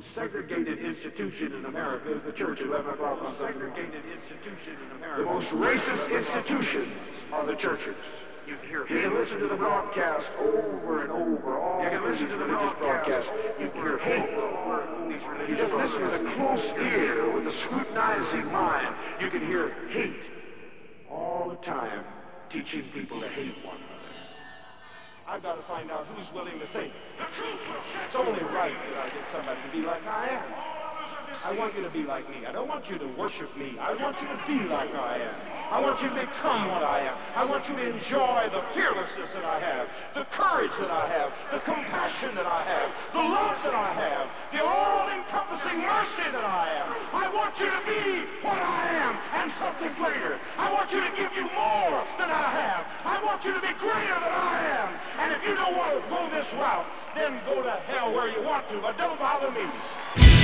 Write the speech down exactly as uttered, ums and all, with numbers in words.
segregated institution in America is the church at eleven o'clock on Sunday morning. Segregated institution in America. The most racist institutions are the churches. You can hear, you can listen to the broadcast over and over. All you can listen to the religious broadcast. You can hear hate. You just listen with a close ear, with a scrutinizing mind. You can hear hate all the time, teaching people to hate one another. I've got to find out who's willing to think. It's only right that I get somebody to be like I am. I want you to be like me. I don't want you to worship me. I want you to be like I am. I want you to become what I am. I want you to enjoy the fearlessness that I have, the courage that I have, the compassion that I have, the love that I have, the all-encompassing mercy that I am. I want you to be what I am and something greater. I want you to give you more than I have. I want you to be greater than I am. And if you don't want to go this route, then go to hell where you want to, but don't bother me.